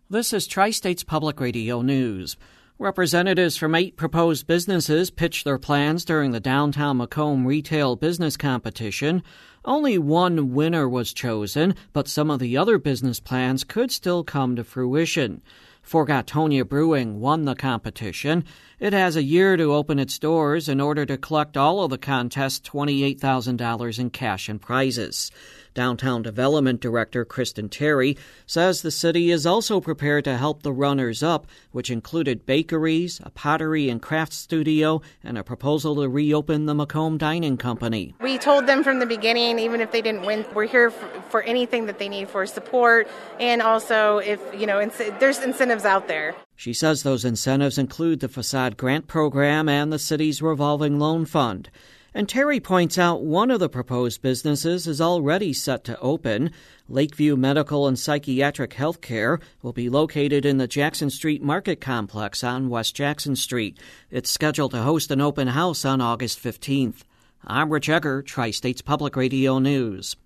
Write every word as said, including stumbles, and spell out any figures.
This is Tri-States Public Radio News. Representatives from eight proposed businesses pitched their plans during the Downtown Macomb Retail Business Competition. Only one winner was chosen, but some of the other business plans could still come to fruition. Forgatonia Brewing won the competition. It has a year to open its doors in order to collect all of the contest's twenty-eight thousand dollars in cash and prizes. Downtown Development Director Kristen Terry says the city is also prepared to help the runners-up, which included bakeries, a pottery and craft studio, and a proposal to reopen the Macomb Dining Company. We told them from the beginning, even if they didn't win, we're here for, for anything that they need for support, and also if, you know, ins- there's incentives out there. She says those incentives include the Facade Grant Program and the city's revolving loan fund. And Terry points out one of the proposed businesses is already set to open. Lakeview Medical and Psychiatric Healthcare will be located in the Jackson Street Market Complex on West Jackson Street. It's scheduled to host an open house on August fifteenth. I'm Rich Egger, Tri-States Public Radio News.